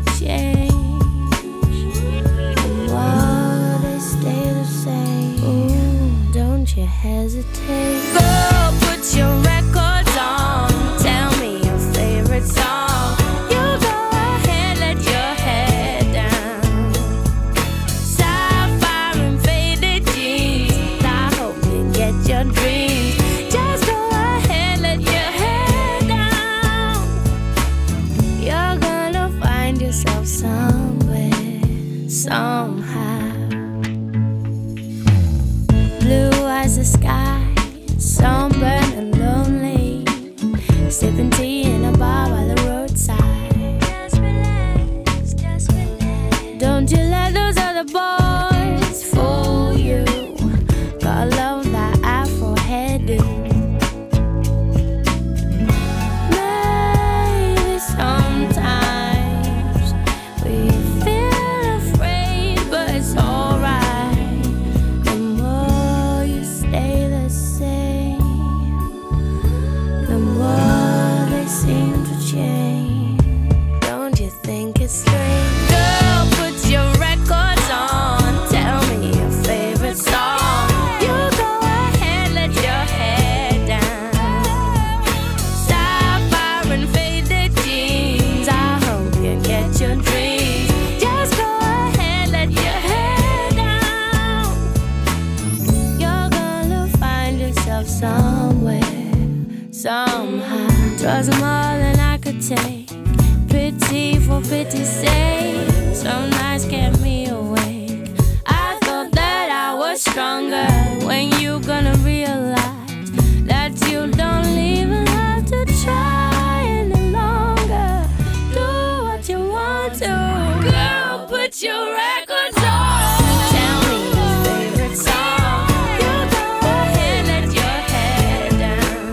to change. And while they stay the same, ooh, don't you hesitate. Go put your records on, tell me your favorite song. You go ahead, let your head down. Sapphire and faded jeans, I hope you get your dreams. Just go ahead, let your head down. You're gonna find yourself somewhere, somehow. Blue as the sky, sunburned and lonely, sipping tea in a bar by the roadside. Just relax, just relax. Don't you let those other boys fool you. Gotta love that Afro hairdo. Maybe sometimes we feel afraid, but it's alright. The more you stay the same, the more they seem to change. Don't you think it's strange? Girl, put your records on, tell me your favorite song. You go ahead, let your head down. Sapphire and faded jeans, I hope you get your dreams. Just go ahead, let your head down. You're gonna find yourself somewhere, somehow. 'Twas more than I could take, pity for pity's sake. Some nights kept me awake. I thought that I was stronger. When you gonna realize that you don't even have to try any longer? Do what you want to. Girl, put your records on, tell me your favorite song. You go ahead, let your head down.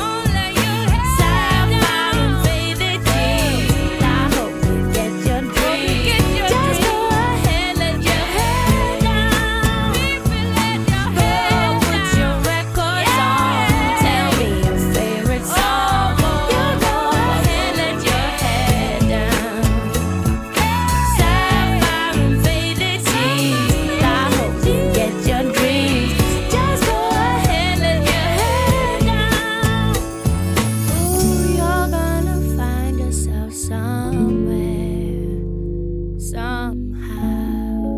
Sapphire and faded jeans, I hope you get your dreams. Just go ahead, let your head down. Girl, put your records on, tell me your favorite song. You go ahead, let your head down. Sapphire and faded jeans, I hope you get your dreams. Just go ahead, let your head down. Ooh, you're gonna find yourself somewhere, somehow.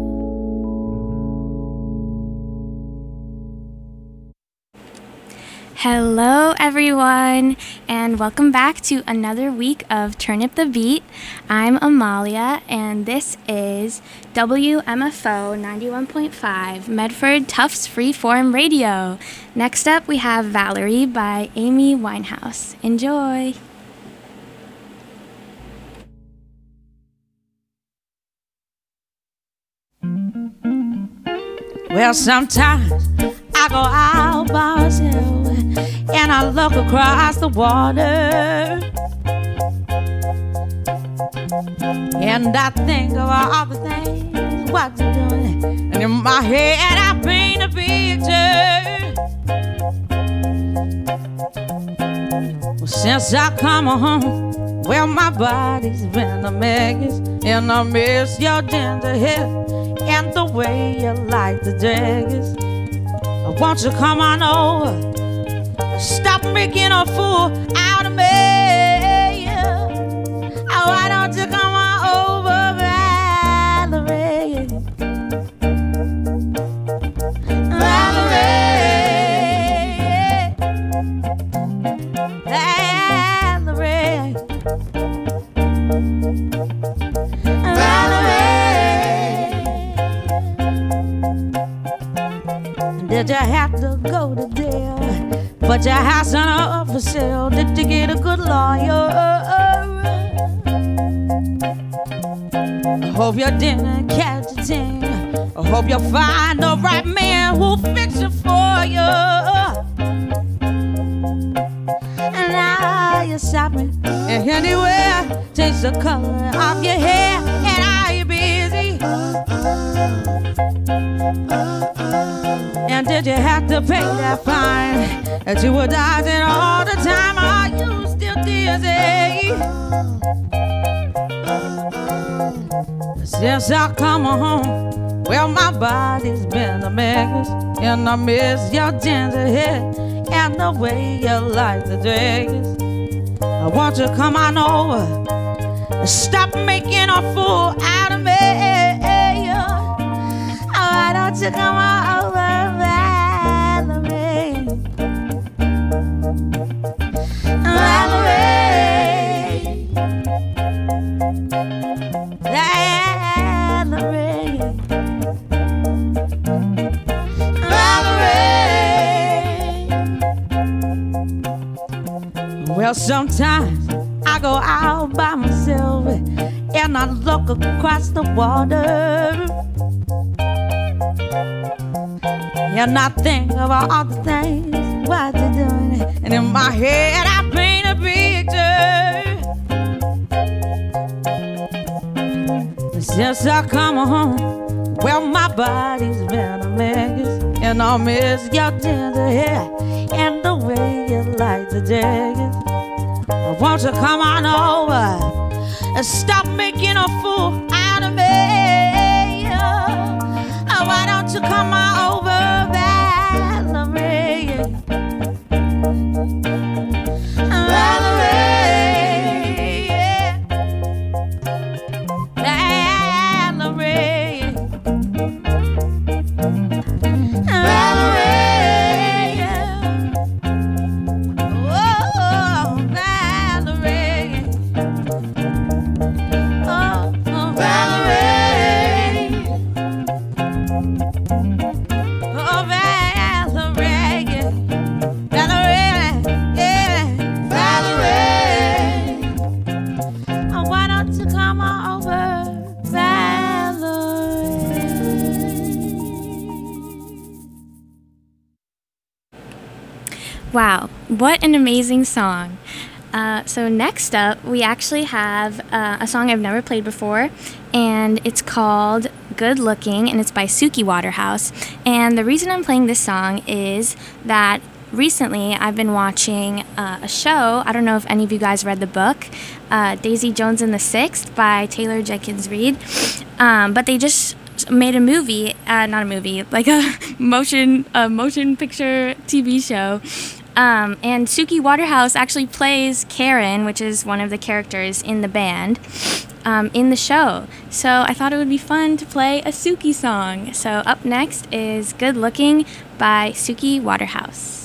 Hello, everyone, and welcome back to another week of Turn Up the Beat. I'm Amalia, and this is WMFO 91.5 Medford Tufts Freeform Radio. Next up, we have Valerie by Amy Winehouse. Enjoy. Well, sometimes I go out by myself and I look across the water, and I think of all the things what you're doing, and in my head I paint a picture. Well, since I come home, well, my body's been a mess, and I miss your ginger hair and the way you like the dress. Won't you come on over? Stop making a fool out of me. Why don't you come on over, Valerie? Valerie, Valerie, Valerie. Did you have to go to jail? But your house on up for sale. Did you get a good lawyer? I hope you didn't catch a thing. I hope you find the right man who'll fix it for you. And now you're shopping anywhere. Change the color of your hair. And are you busy? And did you have to pay that fine that you were dodging all the time? Are you still dizzy? Since I come home, well, my body's been a mess, and I miss your ginger hair and the way you like the dress. I want you to come on over and stop making a fool out of me. Why don't you come on over, Valerie? Valerie, Valerie, Valerie. Well, sometimes I go out by myself and I look across the water, and I think about all the things what you're doing, and in my head I paint a picture. Since I come home, well, my body's been a mess, and I miss your tender hair and the way you like the dress. I want you to come on over and stop making a fool out of me. Why don't you come on over, Valerie? Valerie, Valerie, Valerie, oh, Valerie, oh, Valerie, oh, Valerie, Valerie, yeah, Valerie. Oh, why don't you come on over, Valerie? Wow, what an amazing song. So next up, we actually have a song I've never played before, and it's called Good Looking, and it's by Suki Waterhouse. And the reason I'm playing this song is that recently I've been watching a show. I don't know if any of you guys read the book, Daisy Jones and the Sixth by Taylor Jenkins Reid, but they just made a movie, not a movie, like a motion picture TV show. And Suki Waterhouse actually plays Karen, which is one of the characters in the band, in the show. So I thought it would be fun to play a Suki song. So up next is Good Looking by Suki Waterhouse.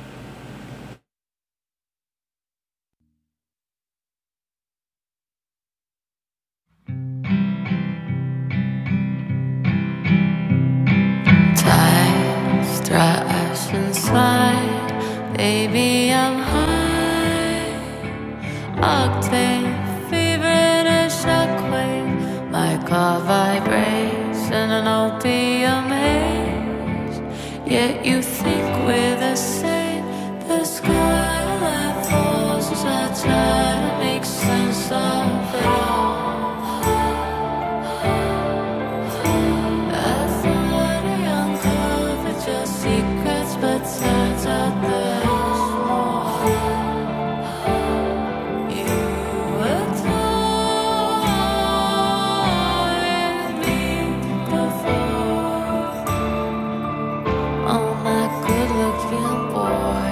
Tides thrash inside. Baby, I'm high. Octane fever, a shockwave, like a vibration, an opium haze. Yet you think we're the same. The skyline falls as I try to make sense of it all. I thought I uncovered your secrets, but turns out there's more. You adored me before. Oh, my good-looking boy.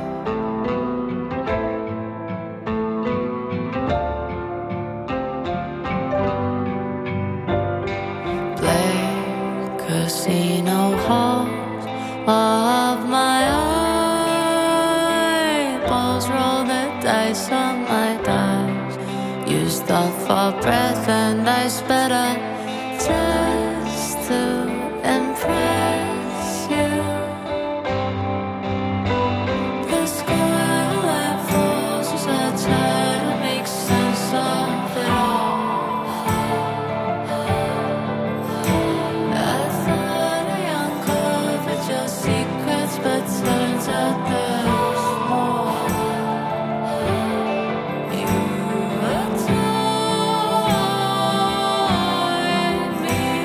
Black casino halls of my eyeballs, roll the dice on my dice. Used up for breath and I sped up just to impress you. The skyline falls as I try to make sense of it all. I thought I uncovered your secrets, but turns out there's more. You adored me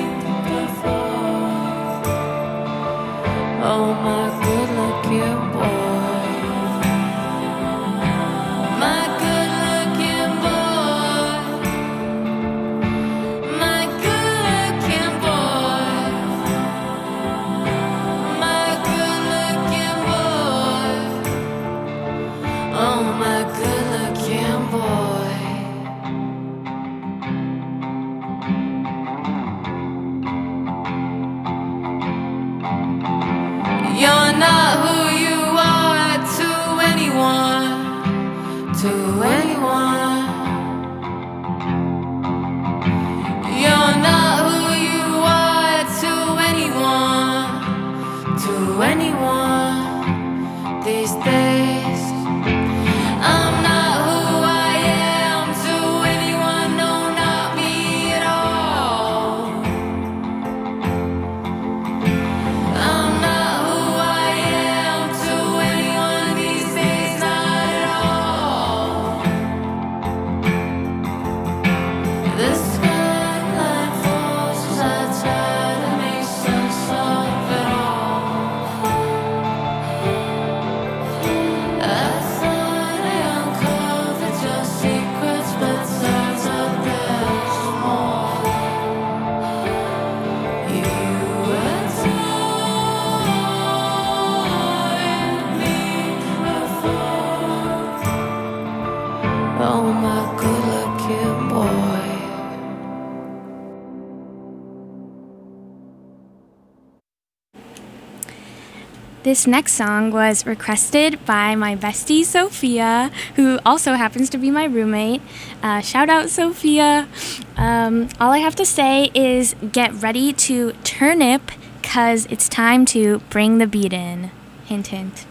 This next song was requested by my bestie Sophia, who also happens to be my roommate. Shout out, Sophia. All I have to say is get ready to turnip, cause it's time to bring the beat in. Hint, hint.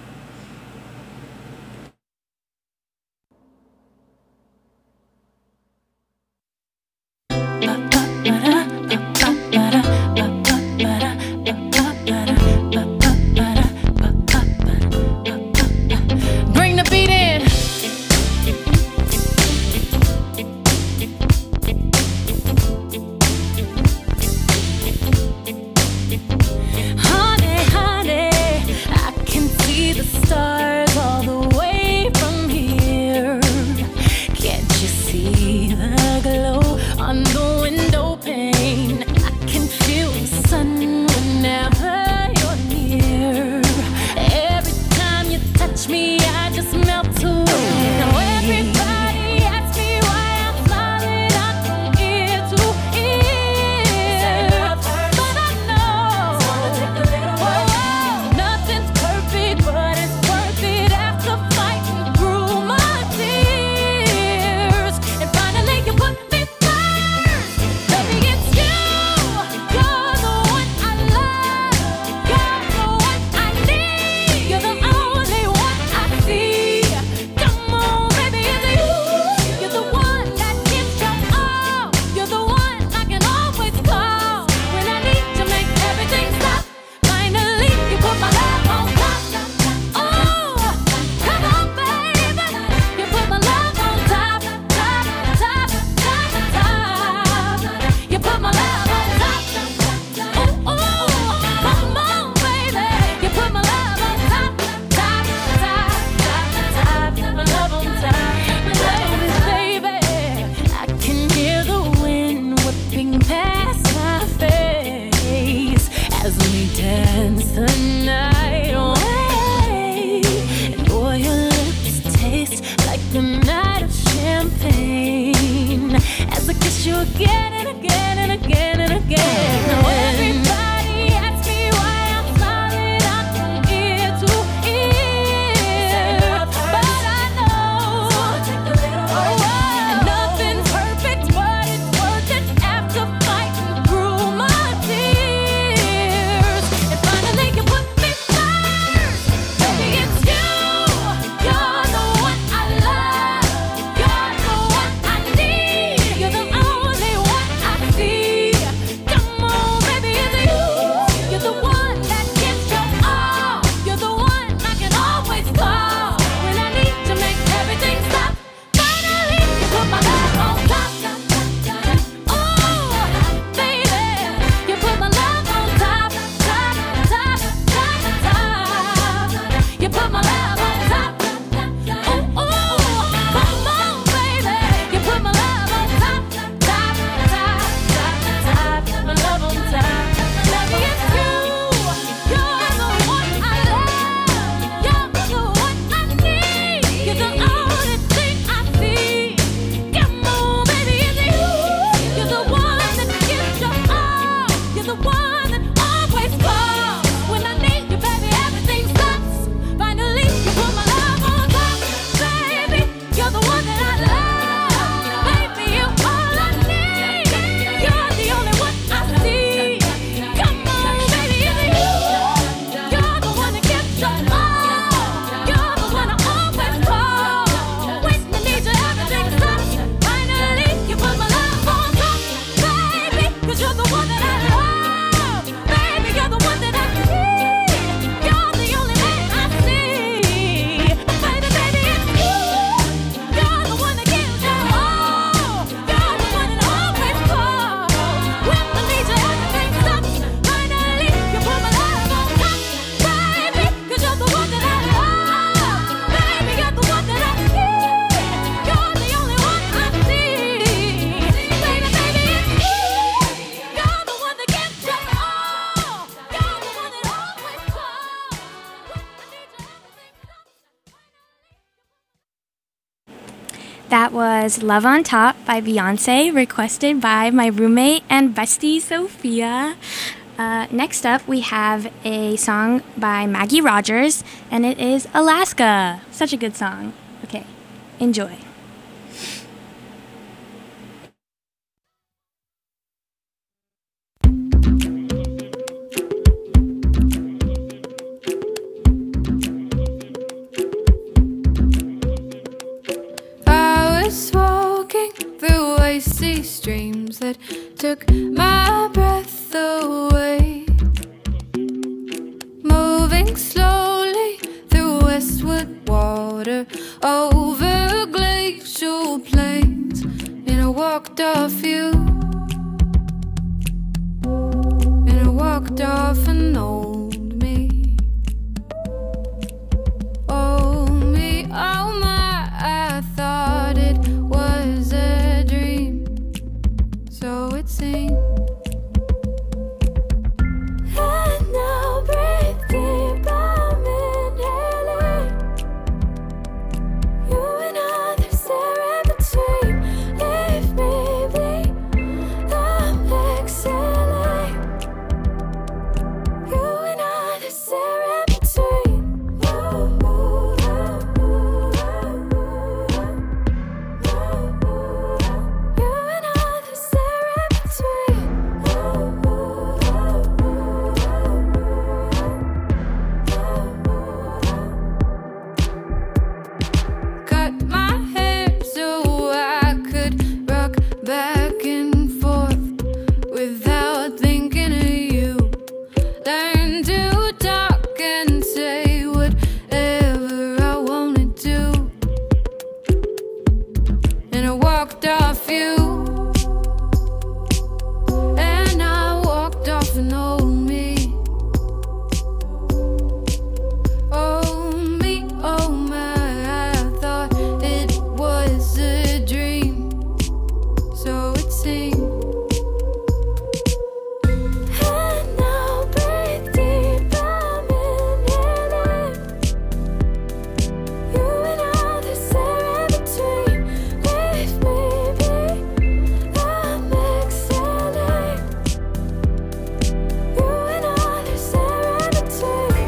That was Love on Top by Beyonce, requested by my roommate and bestie, Sophia. Next up, we have a song by Maggie Rogers, and it is Alaska. Such a good song. Okay, enjoy. I was walking through icy streams that took my breath away, moving slowly through westward water over glacial plains, and I walked off you, and I walked off an old me. Oh me, oh my, I thought it was a dream, so it seemed. And now breathe deep, I'm inhaling. You and others there in between. Leave me be, I'm exhaling. You and others there in between. You and others there in between. Cut my hair so I could rock back and forth without thinking of you. Learn to talk and say whatever I wanted to, and I walked off you, and I walked off an old me. Oh me, oh my, I thought it was a dream, so it seemed. And now breathe deep, I'm inhaling. You and others there in between. Leave me be, I'm exhaling. You and others there in between.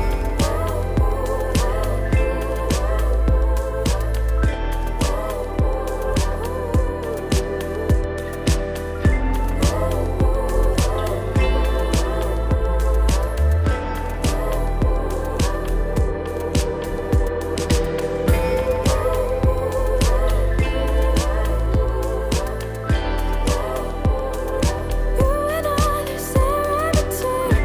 You and others there in between.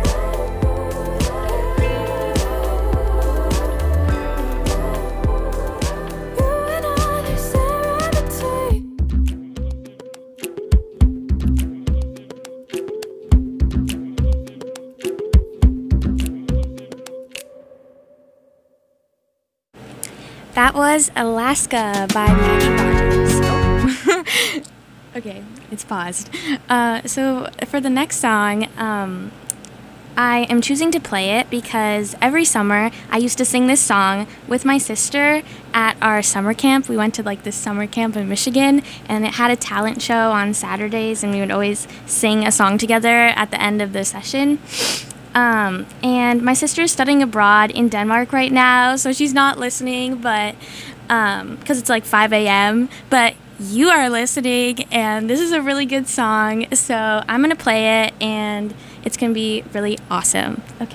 You and others there in between. That was Alaska by Maggie Rogers. Oh. Okay, it's paused. So for the next song, I am choosing to play it because every summer I used to sing this song with my sister at our summer camp. We went to like this summer camp in Michigan, and it had a talent show on Saturdays, and we would always sing a song together at the end of the session. And my sister is studying abroad in Denmark right now, so she's not listening, but because it's like 5 a.m. But you are listening, and this is a really good song, so I'm gonna play it, and it's gonna be really awesome. Okay.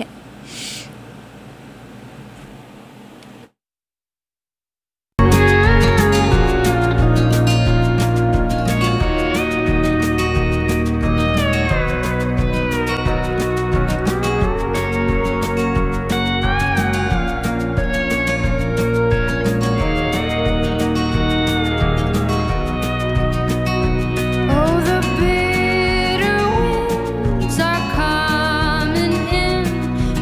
Oh, the bitter winds are coming in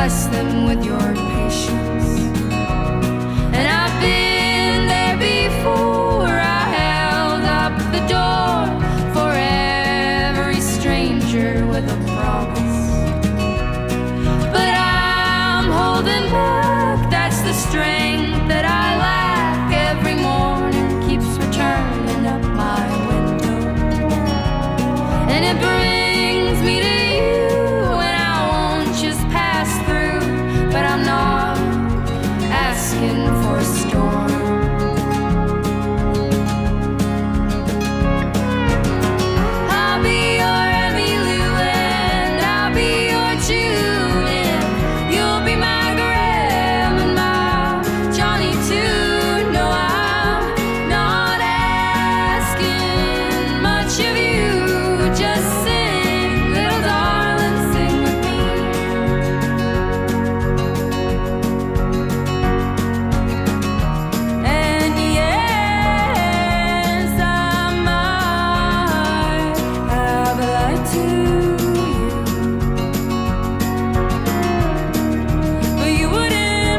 bless them with your patience. And I've been there before. I held up the door for every stranger with a promise. But I'm holding back, that's the strength that I lack. Every morning keeps returning up my window, and it brings me to you, and I won't just pass through. But I'm not asking for a storm. I'll be your Emmylou and I'll be your June. You'll be my Graham and my Johnny too. No, I'm not asking much of you. Just sing, little darling, sing with me. And yes, I might have lied to you, but you wouldn't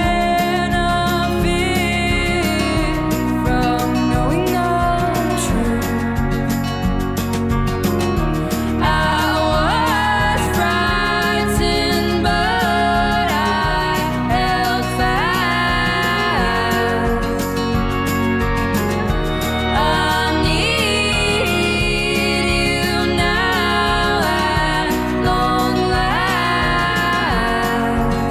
benefit from knowing the truth. I was frightened, but I held fast. I need you now at long last.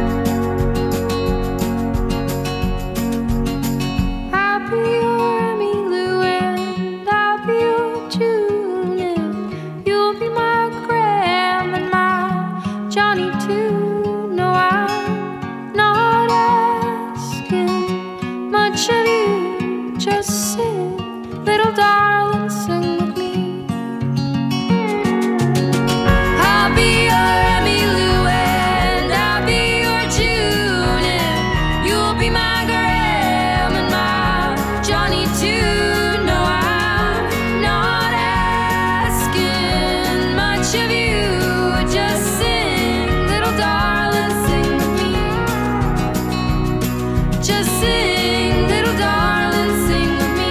I'll be your Emmylou and I'll be your June. You'll be my Graham and my Johnny too. No, I'm not asking much of you. Just sing, little darling, sing with me. I'll be your Emmylou and I'll be your June. You'll be my Graham and my Johnny too. No, I'm not asking much of you. Just sing, little darling, sing with me. Just sing, little darling, sing with me.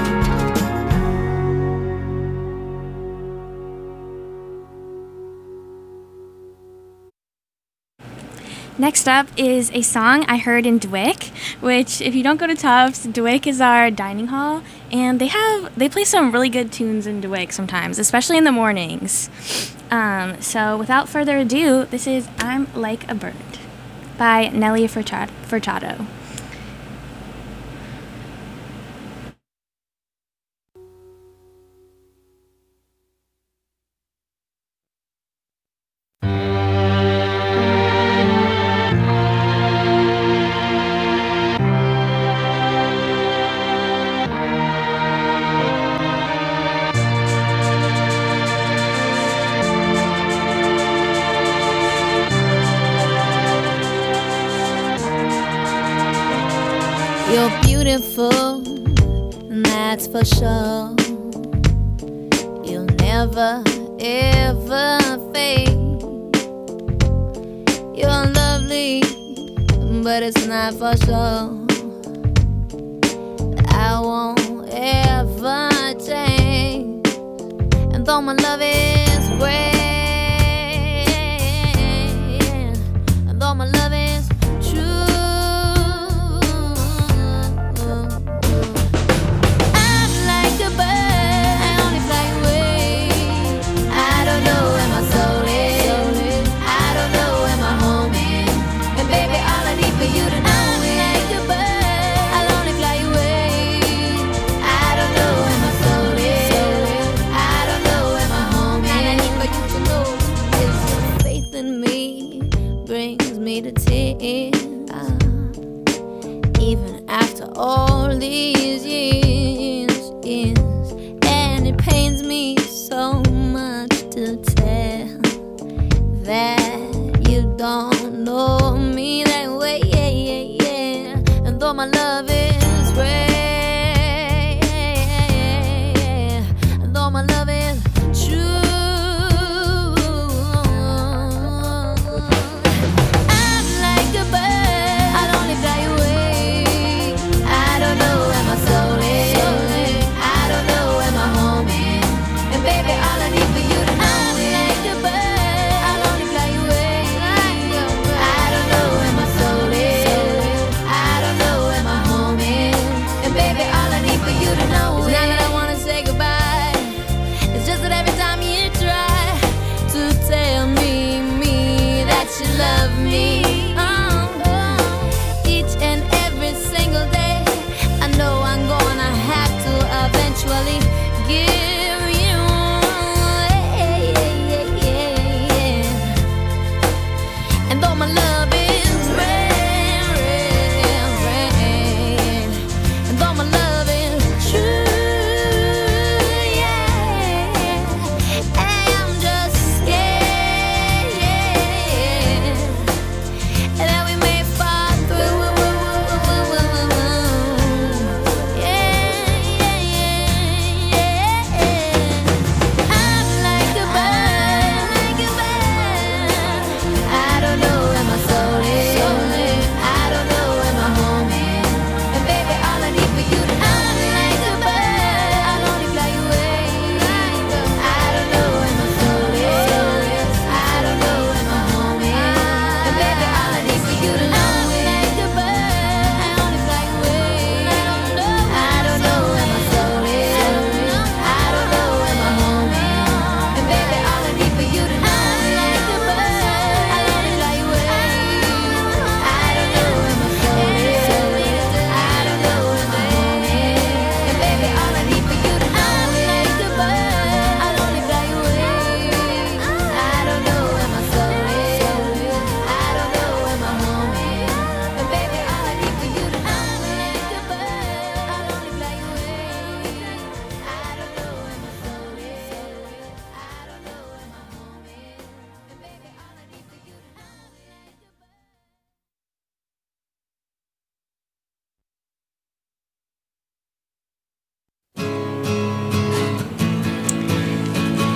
Next up is a song I heard in Dwick, which if you don't go to Tufts, Dwick is our dining hall, and they play some really good tunes in Dwick sometimes, especially in the mornings. So without further ado, this is I'm Like a Bird by Nelly Furtado. You're beautiful, and that's for sure. You'll never, ever fade. You're lovely, but it's not for sure. I won't ever change. And though my love is great, and though my love is true, I'm like a bird, I only fly away. I don't know where my soul is, I don't know where my home is. And baby, all I need for you to know is like a bird, I'll only fly away. I don't know where my soul is, I don't know where my home is. And I need for you to know is your faith in me brings me to tears. Even after all these years, and it pains me so much to tell that you don't know me that way, and though my love is great, and though my love is true,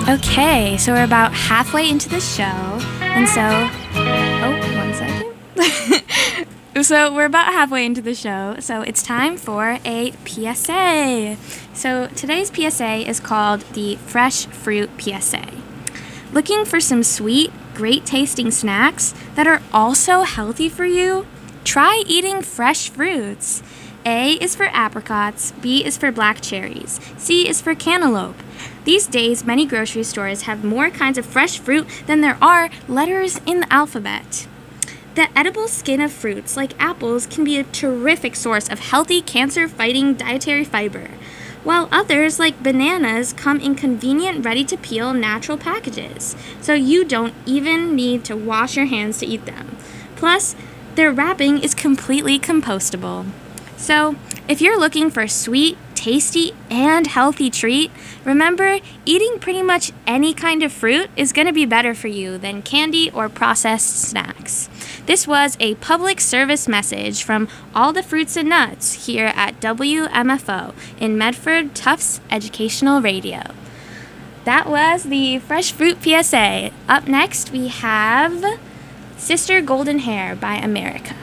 Okay, so we're about halfway into the show, and so, oh, 1 second. So we're about halfway into the show, so it's time for a PSA. So today's PSA is called the Fresh Fruit PSA. Looking for some sweet, great tasting snacks that are also healthy for you? Try eating fresh fruits. A is for apricots, B is for black cherries, C is for cantaloupe. These days, many grocery stores have more kinds of fresh fruit than there are letters in the alphabet. The edible skin of fruits, like apples, can be a terrific source of healthy, cancer-fighting dietary fiber, while others, like bananas, come in convenient, ready-to-peel natural packages, so you don't even need to wash your hands to eat them. Plus, their wrapping is completely compostable. So, if you're looking for a sweet, tasty, and healthy treat, remember, eating pretty much any kind of fruit is going to be better for you than candy or processed snacks. This was a public service message from All the Fruits and Nuts here at WMFO in Medford Tufts Educational Radio. That was the Fresh Fruit PSA. Up next, we have Sister Golden Hair by America.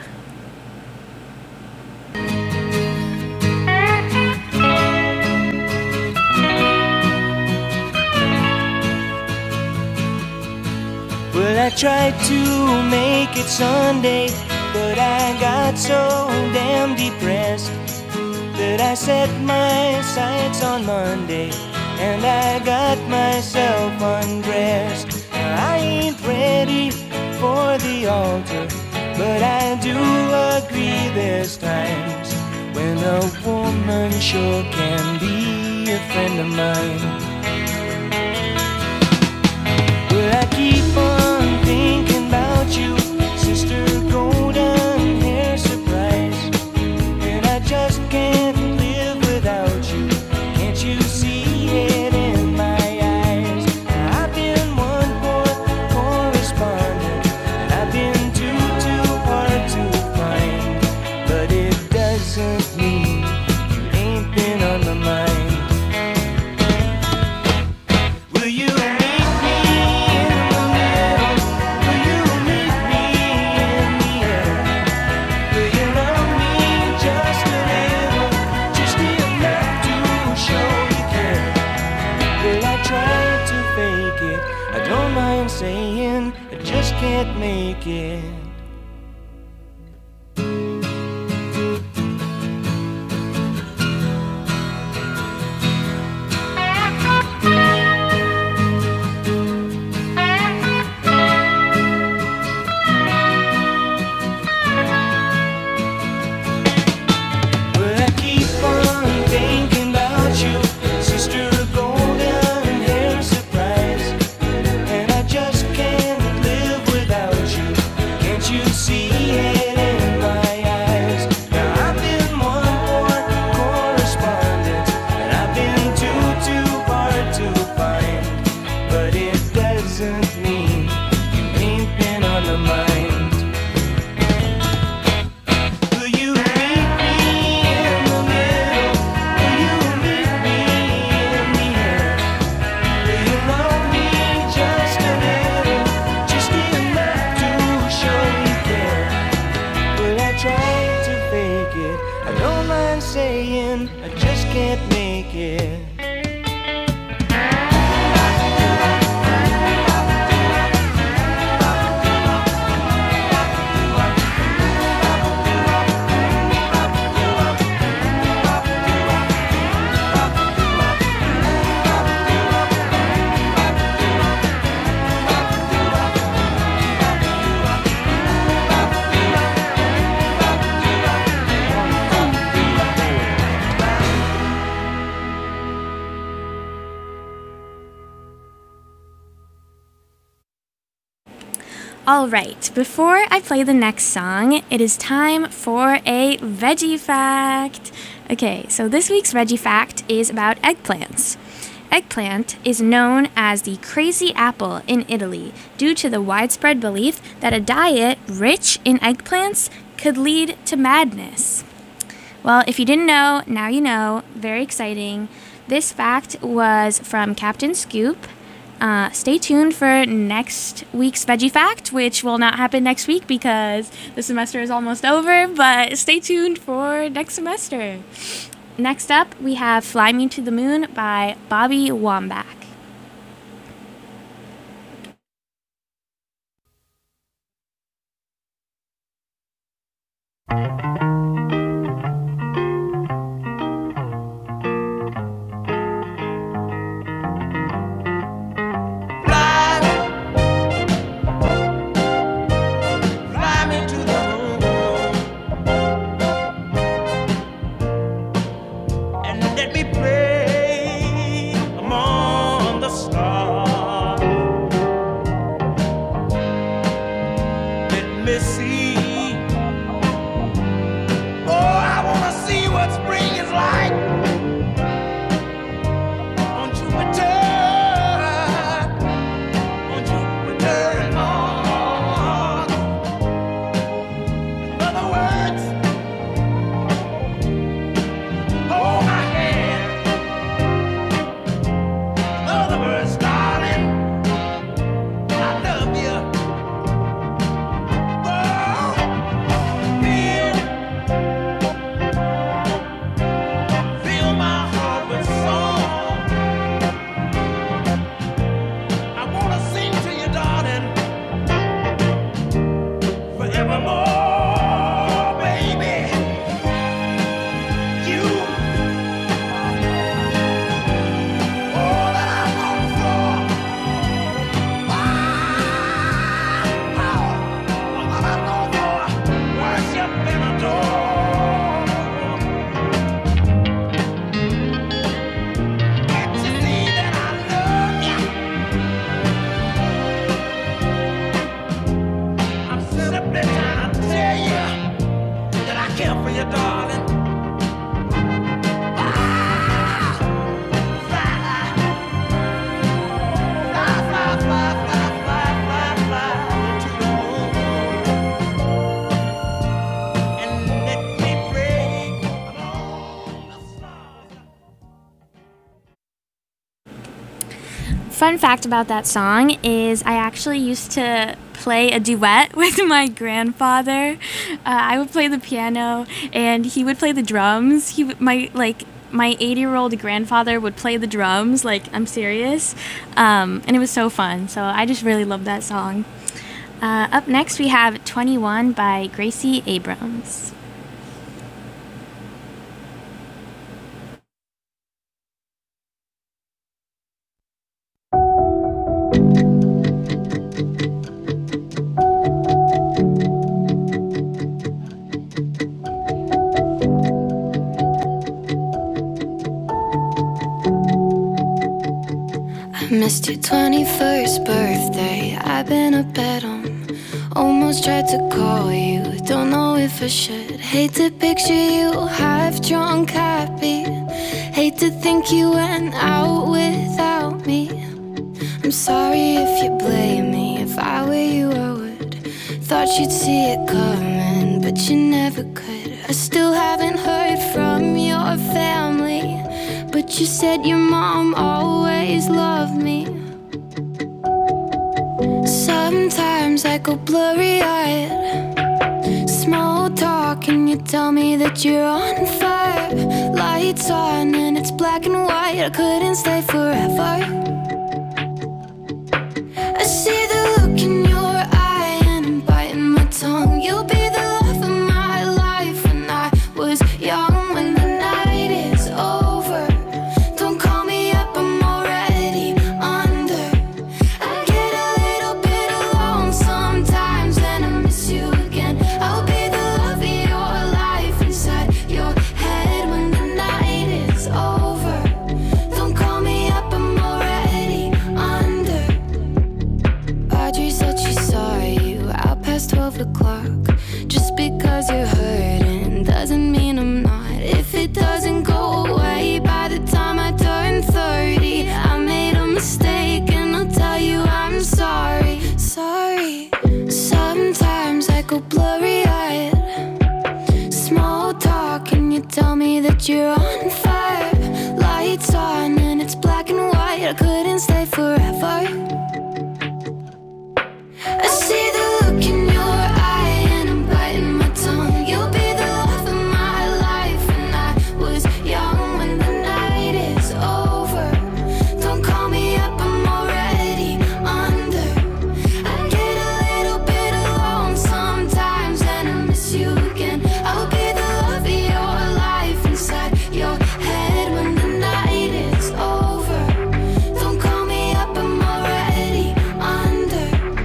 Well, I tried to make it Sunday, but I got so damn depressed that I set my sights on Monday and I got myself undressed. I ain't ready for the altar, but I do agree there's times when a woman sure can be a friend of mine. Well, I keep on thinking about you, Sister Golden Hair Surprise, and I just can't live without you. Can't you see it in my eyes? I've been one poor correspondent, and I've been too hard to find, but it doesn't mean you ain't been on my mind. Will you meet me in the middle? Will you meet me in the air? Will you love me just a little, just enough to show you care? Well, I tried to fake it, I don't mind saying I just can't make it. Well, I keep on thinking about you, Sister Golden Hair Surprise, and I just can't live without you. Can't you see it in my eyes? Now I've been one poor correspondent, and I've been too hard to find, but it doesn't mean you ain't been on the mind. Will you meet me in the middle? Will you meet me in the air? Will you love me just a little, just enough to show you care? Well, I tried to fake it, I don't mind saying I just can't make it. All right, before I play the next song, it is time for a veggie fact. Okay, so this week's veggie fact is about eggplants. Eggplant is known as the crazy apple in Italy due to the widespread belief that a diet rich in eggplants could lead to madness. Well, if you didn't know, now you know. Very exciting. This fact was from Captain Scoop, Stay tuned for next week's Veggie Fact, which will not happen next week because the semester is almost over, but stay tuned for next semester. Next up, we have Fly Me to the Moon by Bobby Wambach. Fun fact about that song is I actually used to play a duet with my grandfather. I would play the piano and he would play the drums. My 80-year-old grandfather would play the drums, like, I'm serious. And it was so fun. So I just really love that song. Up next we have 21 by Gracie Abrams. Missed your 21st birthday, I've been a bed on. Almost tried to call you, don't know if I should. Hate to picture you half drunk, happy. Hate to think you went out without me. I'm sorry if you blame me, if I were you I would. Thought you'd see it coming, but you never could. I still haven't heard from your family, but you said your mom always loved me. Sometimes I go blurry-eyed, small talk and you tell me that you're on fire. Lights on and it's black and white, I couldn't stay forever. I see the look in your eye and I'm biting my tongue. You'll be the love of my life when I was young. When the night is over, don't call me up, I'm already under. I get a little bit alone sometimes and I miss you again. I'll be the love of your life inside your head when the night is over. Don't call me up, I'm already under. Audrey said she saw you out past 12 o'clock. Just because you're hurting doesn't mean I'm not. If it doesn't go away by the time I turn 30, I made a mistake and I'll tell you I'm sorry. Sorry. Sometimes I go blurry-eyed, small talk and you tell me that you're on fire. Lights on and it's black and white, I couldn't stay forever. I see the look in your eye and I'm biting my tongue. You'll be the love of my life when I was young. When the night is over, don't call me up, I'm already under. I get a little bit alone sometimes and I miss you again. I'll be the love of your life inside your head when the night is over. Don't call me up, I'm already under.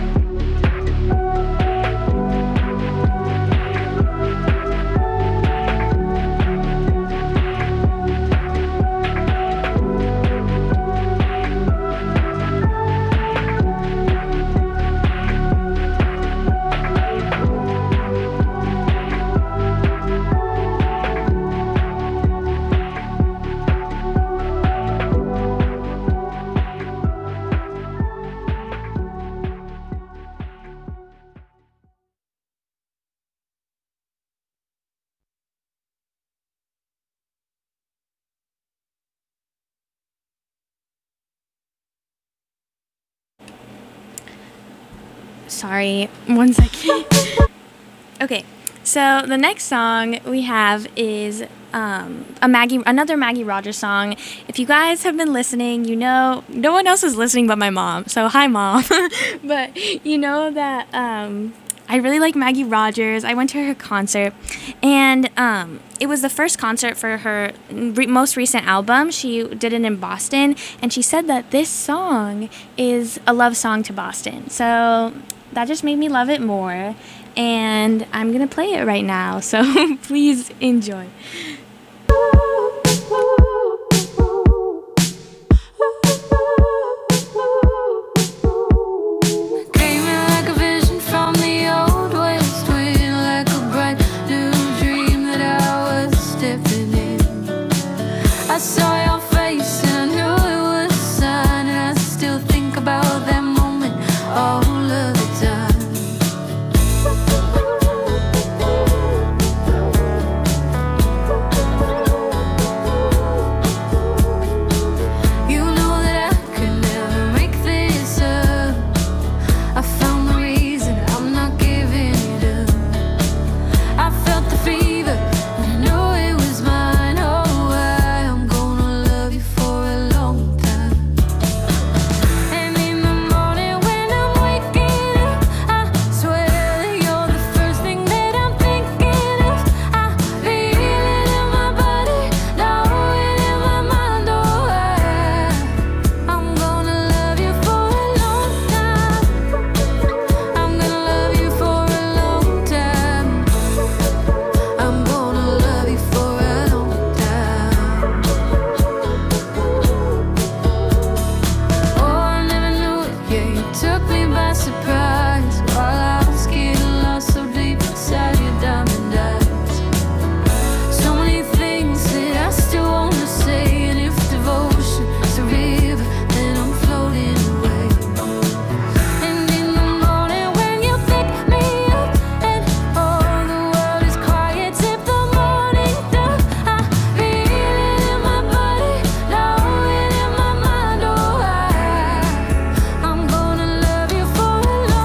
Sorry, one second. Okay, so the next song we have is another Maggie Rogers song. If you guys have been listening, you know no one else is listening but my mom. So hi, Mom. But you know that I really like Maggie Rogers. I went to her concert, and it was the first concert for her most recent album. She did it in Boston, and she said that this song is a love song to Boston. So that just made me love it more, and I'm gonna play it right now. So please enjoy. I saw your face and I knew it was a sign, and I still think about that moment all of the time. You know that I could never make this up. I found the reason I'm not giving it up. I felt the fever and I knew it was mine. Oh, I'm gonna love you for a long time. And in the morning when I'm waking up, I swear that you're the first thing that I'm thinking of. I feel it in my body, know it in my mind. Oh, I'm gonna love you for a long time. I'm gonna love you for a long time. I'm gonna love you for a long time. Oh, I never knew it, yeah, you took me by surprise while I was getting lost so deep inside your diamond eyes. So many things that I still wanna say, and if devotion is a river, then I'm floating away. And in the morning when you pick me up and all the world is quiet, tip the morning dove, I feel it in my body, know it in my mind. Oh, I'm gonna love you for a long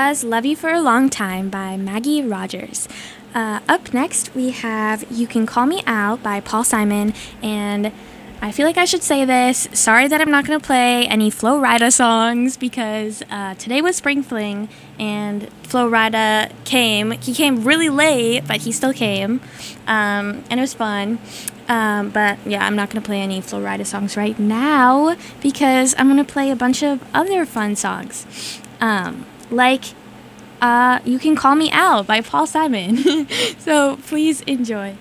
was Love You for a Long Time by Maggie Rogers. Up next, we have You Can Call Me Out by Paul Simon, and I feel like I should say this. Sorry that I'm not going to play any Flo Rida songs because today was Spring Fling and Flo Rida came. He came really late, but he still came, and it was fun. But yeah, I'm not going to play any Flo Rida songs right now because I'm going to play a bunch of other fun songs. Like You Can Call Me Out by Paul Simon. So please enjoy.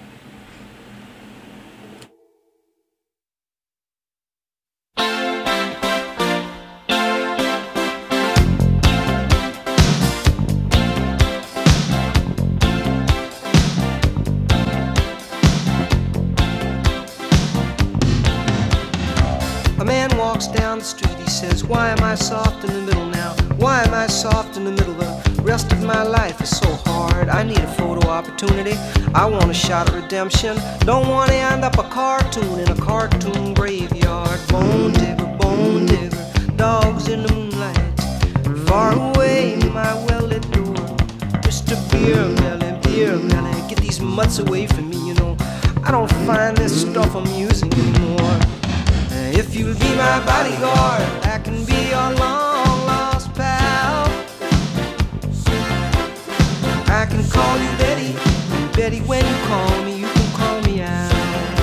A man walks down the street, he says, why am I soft in the middle now? Why am I soft in the middle? The rest of my life is so hard. I need a photo opportunity. I want a shot of redemption. Don't want to end up a cartoon in a cartoon graveyard. Bone digger, dogs in the moonlight. Far away, my well-lit door. Mr. Beer Melly, get these mutts away from me, you know. I don't find this stuff amusing anymore. If you'll be my bodyguard, I can be your long-lost pal. I can call you Betty, and Betty, when you call me, you can call me out.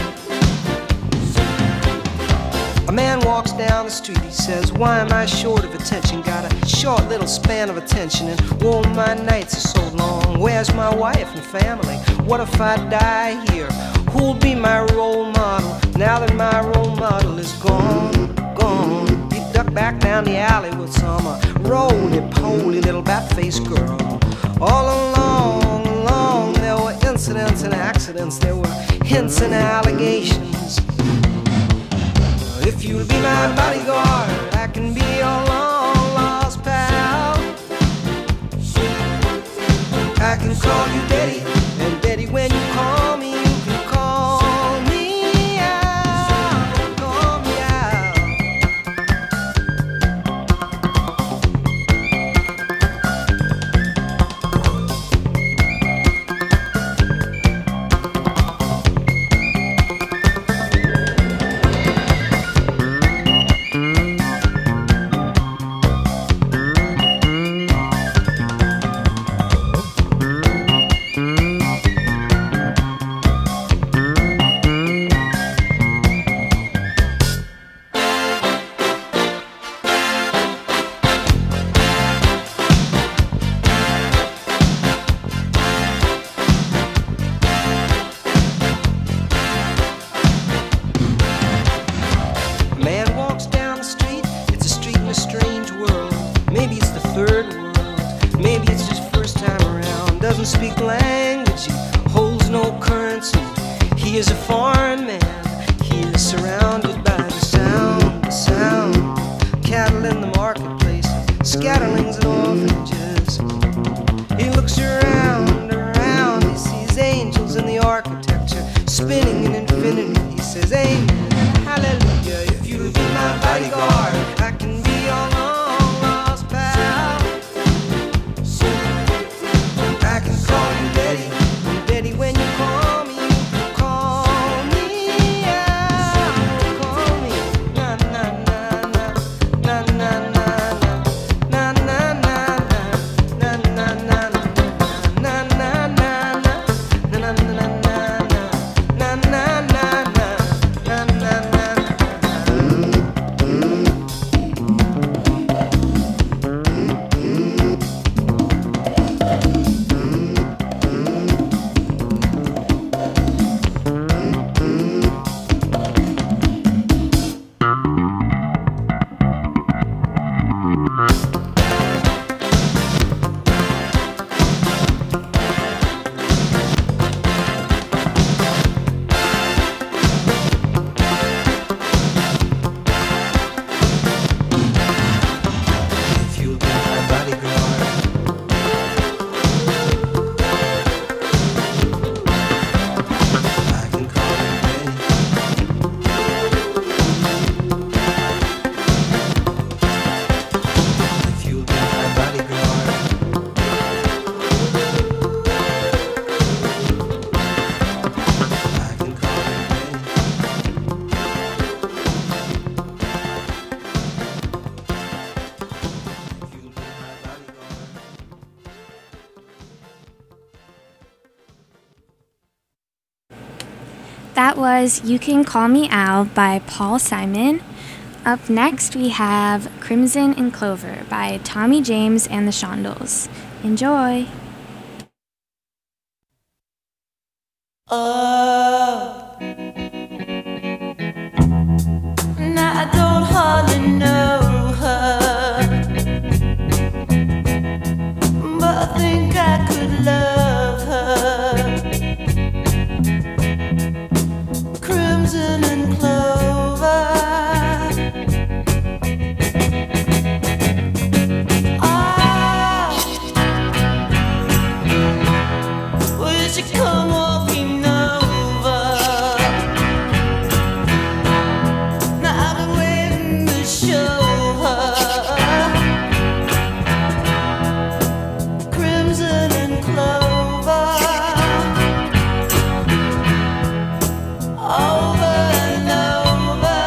A man walks down the street, he says, why am I short of attention? Got a short little span of attention, and oh, my nights are so long. Where's my wife and family? What if I die here? Who'll be my role model now that my role model is gone? He ducked back down the alley with some roly-poly little bat-faced girl. All along, there were incidents and accidents, there were hints and allegations. If you'll be my bodyguard, I can be your long-lost pal. I can call you Betty, and Betty, when you call me, you can call me out, call me out. Speak language, he holds no currency. He is a foreign man. He is surrounded by the sound. Cattle in the marketplace, scatterlings and orphanages. He looks around, he sees angels in the architecture, spinning in infinity. He says, amen, hallelujah. If you'll be my bodyguard, I can be your long-lost pal. I can call you Betty, and Betty, when you call me, you can call me out, call me na na na na na na na na na na na na na na na na. That was You Can Call Me Al by Paul Simon. Up next, we have Crimson and Clover by Tommy James and the Shondells. Enjoy! Now I don't hardly know her, but I think I could love her. Crimson and clover. Will she come walking over? Now I've been waiting to show her. Crimson and clover. Over and over.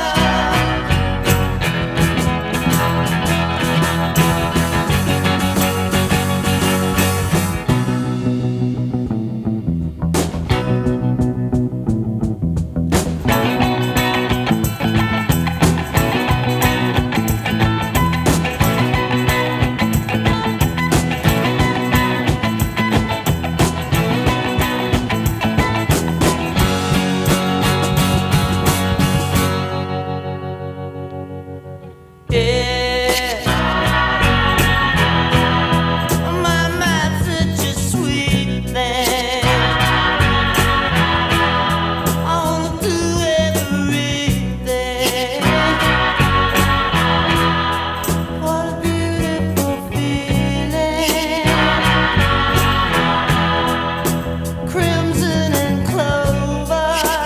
Yeah, my mind's such a sweet thing. I wanna do everything. What a beautiful feeling. Crimson and clover.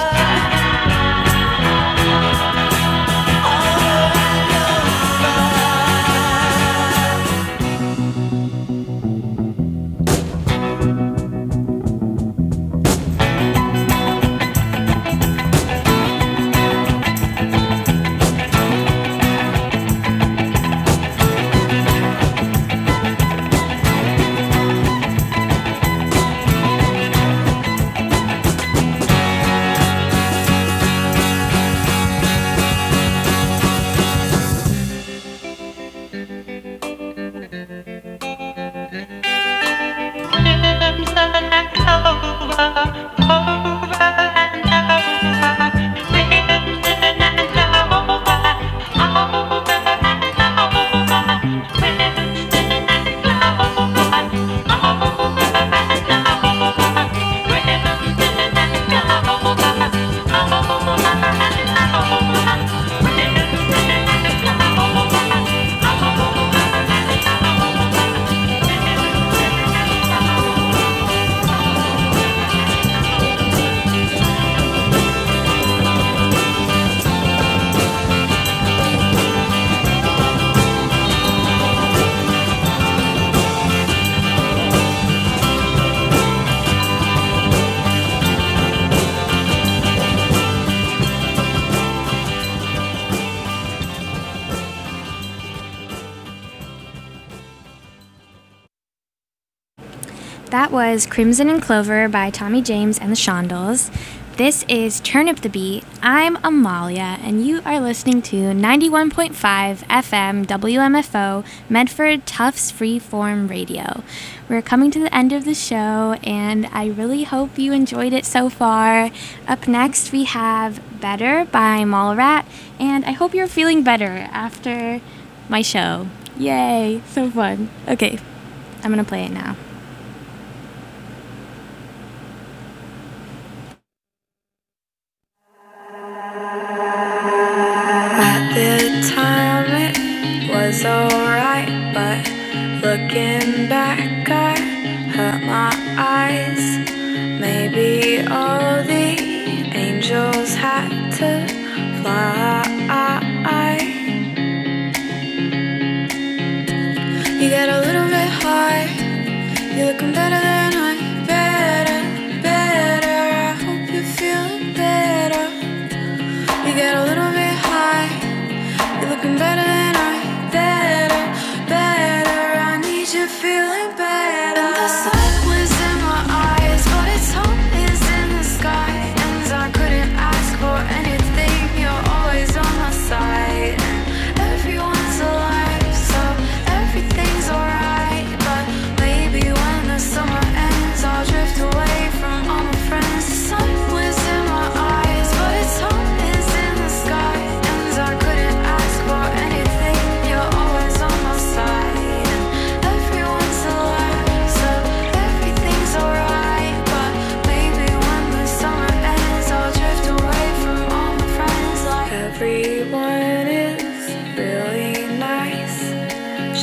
That was Crimson and Clover by Tommy James and the Shondells. This is Turn Up the Beat. I'm Amalia, and you are listening to 91.5 FM WMFO Medford Tufts Freeform Radio. We're coming to the end of the show, and I really hope you enjoyed it so far. Up next, we have Better by Mallrat, and I hope you're feeling better after my show. Yay, so fun. Okay, I'm gonna play it now. At the time it was alright, but looking back I hurt my eyes. Maybe all the angels had to fly. You get a little bit high, you're looking better than I. Better, I hope you're feeling better. You get a little bit high, you're looking better than I. Better, I need you feeling better. And the sun was in my eyes, but its home is in the sky. And I couldn't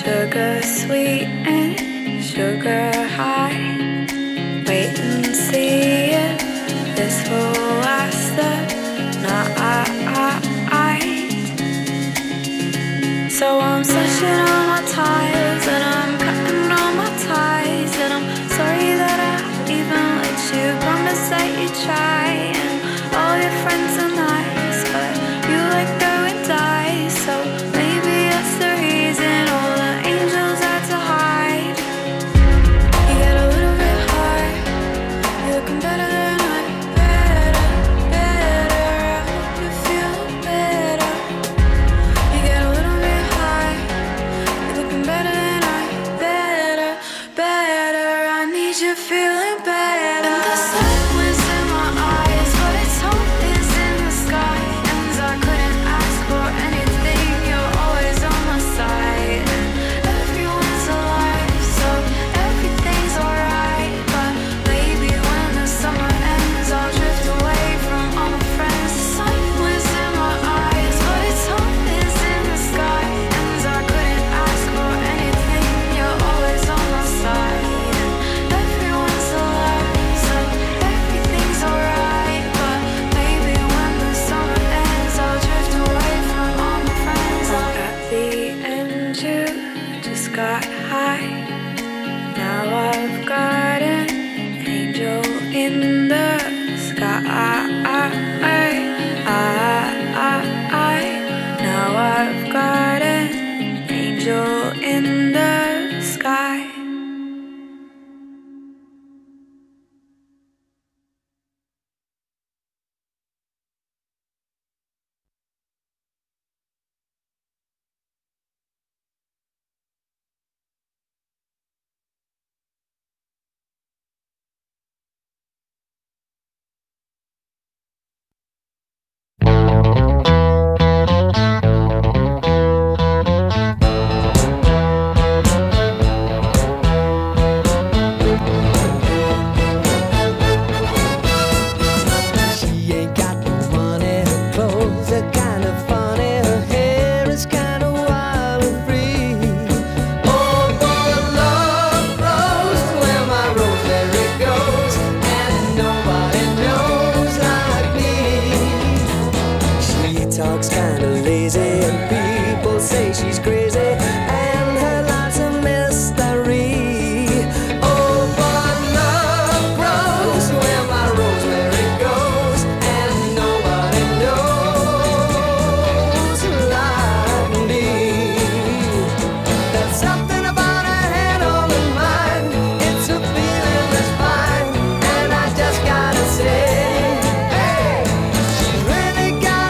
sugar sweet and sugar high. Wait and see if this will last the night. So I'm slashing all my tires and I'm cutting all my ties, and I'm sorry that I even let you promise that you try.